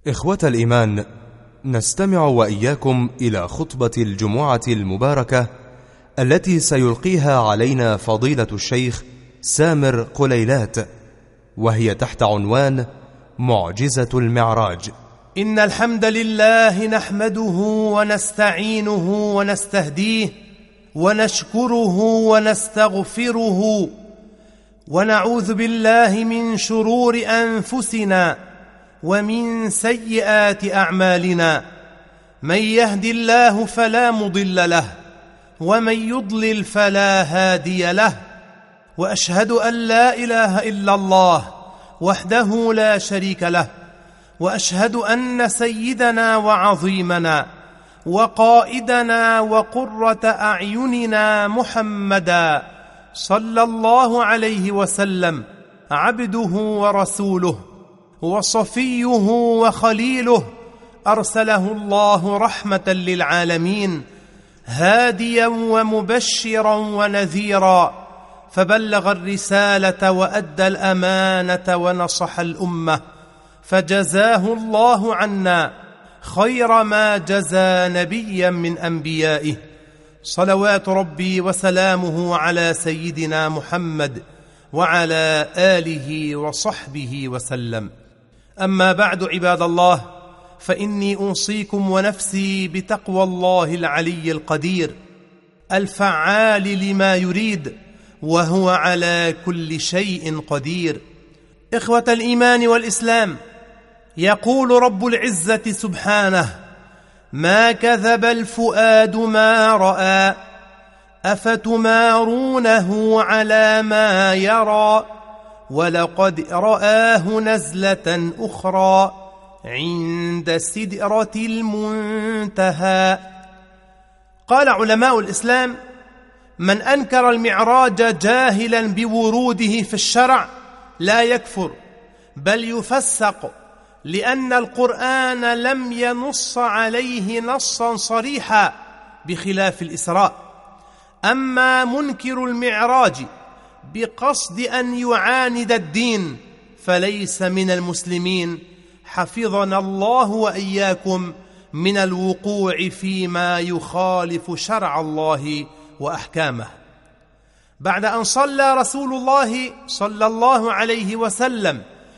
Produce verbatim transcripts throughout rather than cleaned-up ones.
إخوة الإيمان، نستمع وإياكم إلى خطبة الجمعة المباركة التي سيلقيها علينا فضيلة الشيخ سامر قليلات، وهي تحت عنوان معجزة المعراج. إن الحمد لله نحمده ونستعينه ونستهديه ونشكره ونستغفره ونعوذ بالله من شرور أنفسنا ومن سيئات أعمالنا. من يهد الله فلا مضل له ومن يضلل فلا هادي له، وأشهد أن لا إله إلا الله وحده لا شريك له، وأشهد أن سيدنا وعظيمنا وقائدنا وقرة أعيننا محمدا صلى الله عليه وسلم عبده ورسوله وصفيه وخليله، أرسله الله رحمة للعالمين هاديا ومبشرا ونذيرا، فبلغ الرسالة وأدى الأمانة ونصح الأمة، فجزاه الله عنا خير ما جزى نبيا من أنبيائه. صلوات ربي وسلامه على سيدنا محمد وعلى آله وصحبه وسلم. أما بعد، عباد الله، فإني أوصيكم ونفسي بتقوى الله العلي القدير الفعال لما يريد، وهو على كل شيء قدير. إخوة الإيمان والإسلام، يقول رب العزة سبحانه: ما كذب الفؤاد ما رأى أفتمارونه على ما يرى ولقد رآه نزلة أخرى عند سدرة المنتهى. قال علماء الإسلام: من أنكر المعراج جاهلا بوروده في الشرع لا يكفر، بل يفسق، لأن القرآن لم ينص عليه نصا صريحا بخلاف الإسراء. أما منكر المعراج بقصد أن يعاند الدين فليس من المسلمين، حفظنا الله وإياكم من الوقوع فيما يخالف شرع الله وأحكامه. بعد أن صلى رسول الله صلى الله عليه وسلم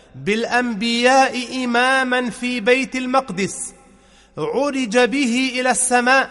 بالأنبياء إماما في بيت المقدس، عرج به إلى السماء،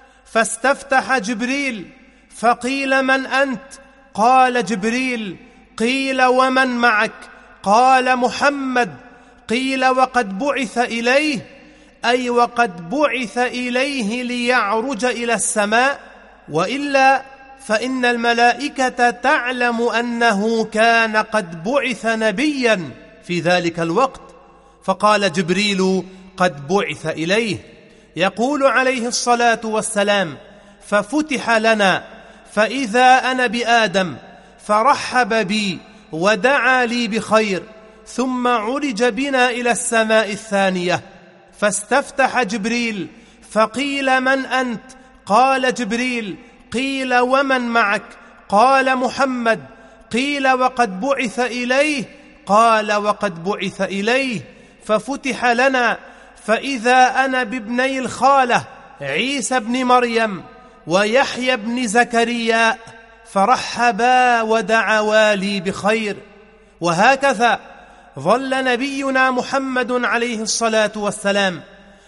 فاستفتح جبريل فقيل: من أنت؟ قال جبريل. قيل: ومن معك؟ قال: محمد. قيل: وقد بعث إليه؟ أي وقد بعث إليه ليعرج إلى السماء، وإلا فإن الملائكة تعلم أنه كان قد بعث نبيا في ذلك الوقت. فقال جبريل: قد بعث إليه. يقول عليه الصلاة والسلام: ففتح لنا فإذا أنا بآدم، فرحب بي ودعا لي بخير، ثم عرج بنا إلى السماء الثانية، فاستفتح جبريل فقيل: من أنت؟ قال جبريل. قيل: ومن معك؟ قال: محمد. قيل: وقد بعث إليه؟ قال: وقد بعث إليه. ففتح لنا فإذا أنا بابني الخالة عيسى بن مريم ويحيى بن زكريا، فرحبا ودعوا لي بخير. وهكذا ظل نبينا محمد عليه الصلاة والسلام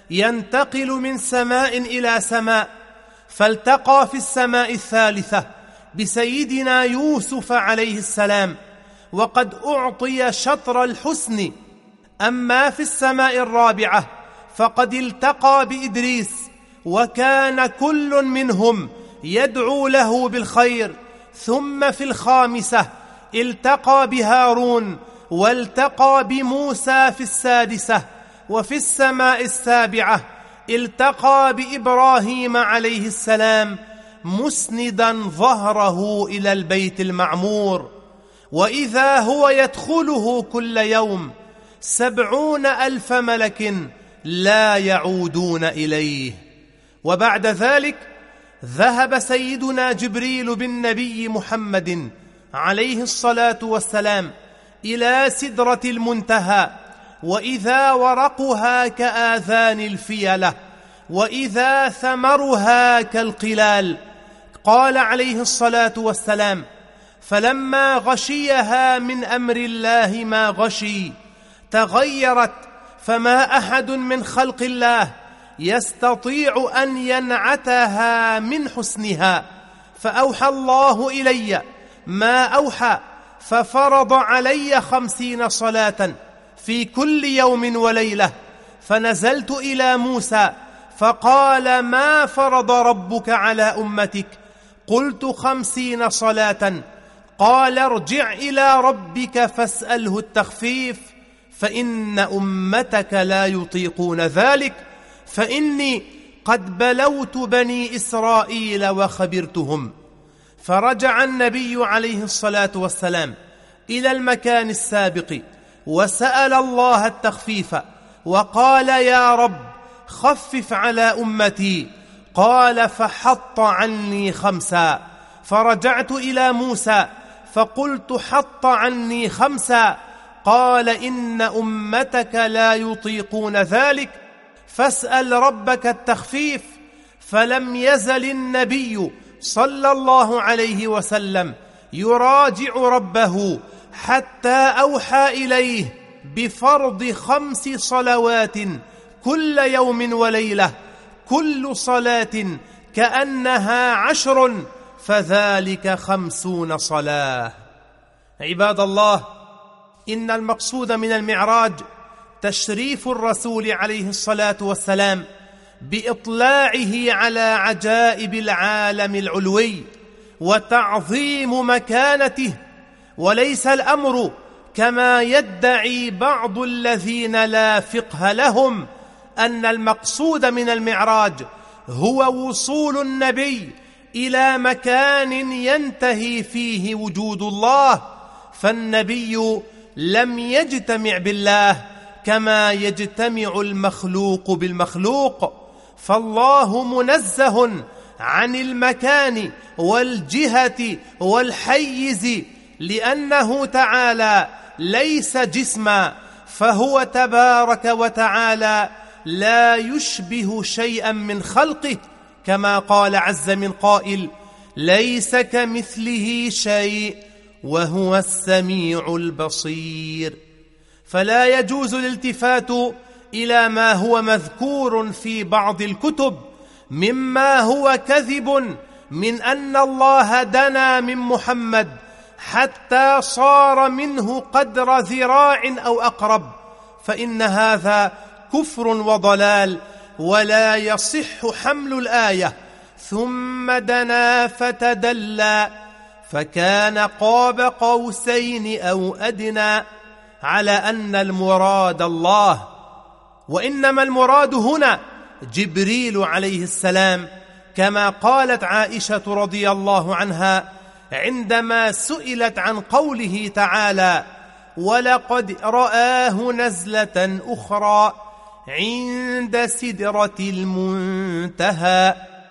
ينتقل من سماء إلى سماء، فالتقى في السماء الثالثة بسيدنا يوسف عليه السلام، وقد أعطي شطر الحسن. أما في السماء الرابعة فقد التقى بإدريس، وكان كل منهم يدعو له بالخير. ثم في الخامسة التقى بهارون، والتقى بموسى في السادسة. وفي السماء السابعة التقى بإبراهيم عليه السلام مسندا ظهره إلى البيت المعمور، وإذا هو يدخله كل يوم سبعون ألف ملك لا يعودون إليه. وبعد ذلك ذهب سيدنا جبريل بالنبي محمد عليه الصلاة والسلام إلى سدرة المنتهى، وإذا ورقها كآذان الفيلة، وإذا ثمرها كالقلال. قال عليه الصلاة والسلام: فلما غشيها من أمر الله ما غشي تغيرت، فما أحد من خلق الله يستطيع أن ينعتها من حسنها. فأوحى الله إلي ما أوحى، ففرض علي خمسين صلاة في كل يوم وليلة. فنزلت إلى موسى فقال: ما فرض ربك على أمتك؟ قلت: خمسين صلاة. قال: ارجع إلى ربك فاسأله التخفيف، فإن أمتك لا يطيقون ذلك، فإني قد بلوت بني إسرائيل وخبرتهم. فرجع النبي عليه الصلاة والسلام إلى المكان السابق وسأل الله التخفيف، وقال: يا رب خفف على أمتي. قال: فحط عني خمسا. فرجعت إلى موسى فقلت: حط عني خمسا. قال: إن أمتك لا يطيقون ذلك، فاسأل ربك التخفيف. فلم يزل النبي صلى الله عليه وسلم يراجع ربه حتى أوحى إليه بفرض خمس صلوات كل يوم وليلة، كل صلاة كأنها عشر، فذلك خمسون صلاة. عباد الله، إن المقصود من المعراج تشريف الرسول عليه الصلاة والسلام بإطلاعه على عجائب العالم العلوي وتعظيم مكانته، وليس الأمر كما يدعي بعض الذين لا فقه لهم أن المقصود من المعراج هو وصول النبي إلى مكان ينتهي فيه وجود الله. فالنبي لم يجتمع بالله كما يجتمع المخلوق بالمخلوق، فالله منزه عن المكان والجهة والحيز، لأنه تعالى ليس جسما، فهو تبارك وتعالى لا يشبه شيئا من خلقه، كما قال عز من قائل: ليس كمثله شيء وهو السميع البصير. فلا يجوز الالتفات إلى ما هو مذكور في بعض الكتب مما هو كذب من أن الله دنا من محمد حتى صار منه قدر ذراع أو أقرب، فإن هذا كفر وضلال، ولا يصح حمل الآية ثم دنا فتدلى فكان قاب قوسين أو أدنى على أن المراد الله. وإنما المراد هنا جبريل عليه السلام، كما قالت عائشة رضي الله عنها عندما سئلت عن قوله تعالى: ولقد رآه نزلة أخرى عند سدرة المنتهى.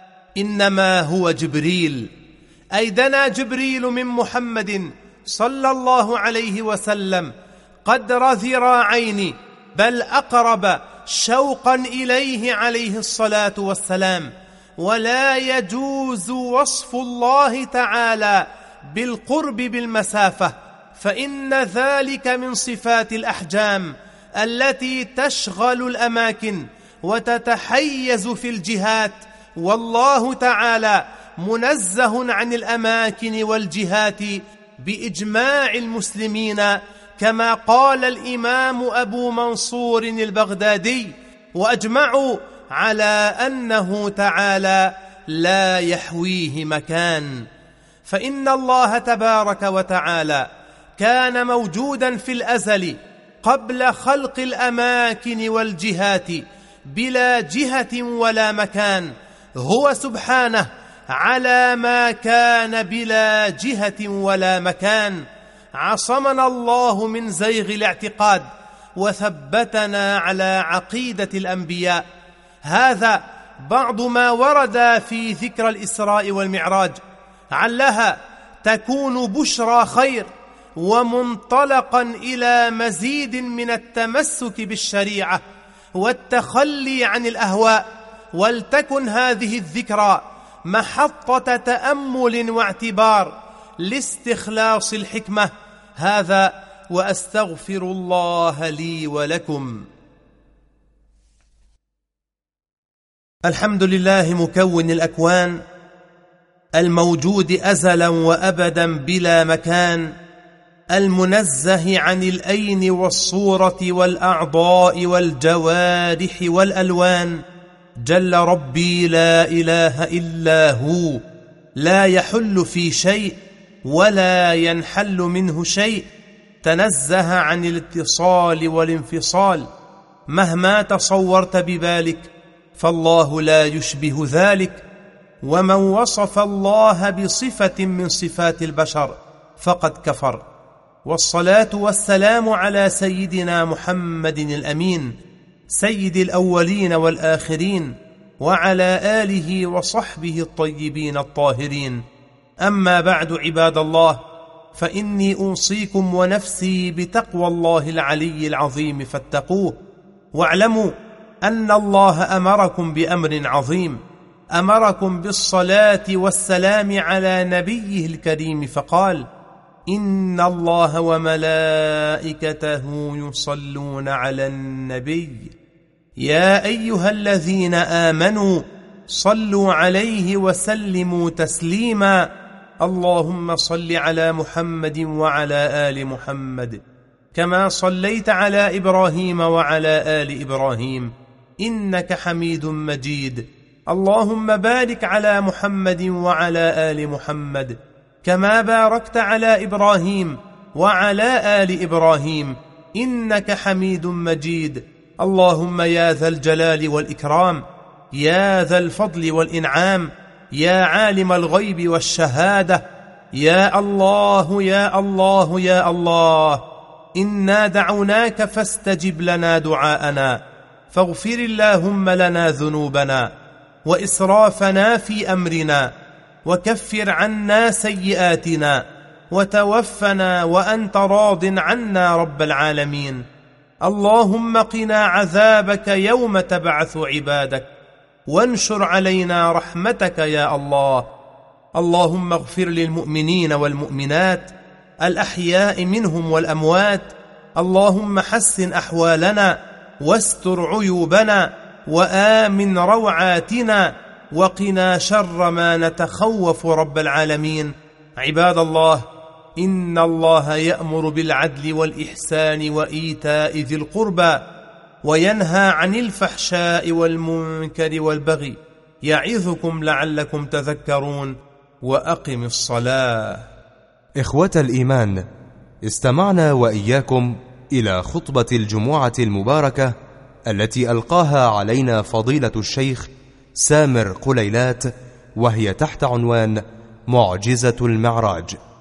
إنما هو جبريل، أي دنا جبريل من محمد صلى الله عليه وسلم قدر ذراعين، بل أقرب شوقا إليه عليه الصلاة والسلام. ولا يجوز وصف الله تعالى بالقرب بالمسافة، فإن ذلك من صفات الأحجام التي تشغل الأماكن وتتحيز في الجهات، والله تعالى منزه عن الأماكن والجهات بإجماع المسلمين، كما قال الإمام أبو منصور البغدادي: وأجمعوا على أنه تعالى لا يحويه مكان. فإن الله تبارك وتعالى كان موجودا في الأزل قبل خلق الأماكن والجهات بلا جهة ولا مكان، هو سبحانه على ما كان بلا جهة ولا مكان. عصمنا الله من زيغ الاعتقاد وثبتنا على عقيدة الأنبياء. هذا بعض ما ورد في ذكر الإسراء والمعراج، علها تكون بشرى خير ومنطلقا إلى مزيد من التمسك بالشريعة والتخلي عن الأهواء. ولتكن هذه الذكرى محطة تأمل واعتبار لاستخلاص الحكمة. هذا وأستغفر الله لي ولكم. الحمد لله مكون الأكوان، الموجود أزلا وأبدا بلا مكان، المنزه عن الأين والصورة والأعضاء والجوارح والألوان. جل ربي لا إله إلا هو، لا يحل في شيء ولا ينحل منه شيء، تنزه عن الاتصال والانفصال. مهما تصورت ببالك فالله لا يشبه ذلك، ومن وصف الله بصفة من صفات البشر فقد كفر. والصلاة والسلام على سيدنا محمد الأمين، سيد الأولين والآخرين، وعلى آله وصحبه الطيبين الطاهرين. أما بعد، عباد الله، فإني أوصيكم ونفسي بتقوى الله العلي العظيم فاتقوه. واعلموا أن الله أمركم بأمر عظيم، أمركم بالصلاة والسلام على نبيه الكريم، فقال: إن الله وملائكته يصلون على النبي يا أيها الذين آمنوا صلوا عليه وسلموا تسليما. اللهم صل على محمد وعلى آل محمد كما صليت على إبراهيم وعلى آل إبراهيم إنك حميد مجيد. اللهم بارك على محمد وعلى آل محمد كما باركت على إبراهيم وعلى آل إبراهيم إنك حميد مجيد. اللهم يا ذا الجلال والإكرام، يا ذا الفضل والإنعام، يا عالم الغيب والشهادة، يا الله يا الله يا الله، إنا دعوناك فاستجب لنا دعاءنا، فاغفر اللهم لنا ذنوبنا وإسرافنا في أمرنا، وكفر عنا سيئاتنا، وتوفنا وأنت راض عنا رب العالمين. اللهم قنا عذابك يوم تبعث عبادك، وانشر علينا رحمتك يا الله. اللهم اغفر للمؤمنين والمؤمنات الأحياء منهم والأموات. اللهم حسن أحوالنا واستر عيوبنا وآمن روعاتنا، وقنا شر ما نتخوف رب العالمين. عباد الله، إن الله يأمر بالعدل والإحسان وإيتاء ذي القربى، وينهى عن الفحشاء والمنكر والبغي، يعظكم لعلكم تذكرون. وأقم الصلاة. إخوة الإيمان، استمعنا وإياكم إلى خطبة الجمعة المباركة التي ألقاها علينا فضيلة الشيخ سامر قليلات، وهي تحت عنوان معجزة المعراج.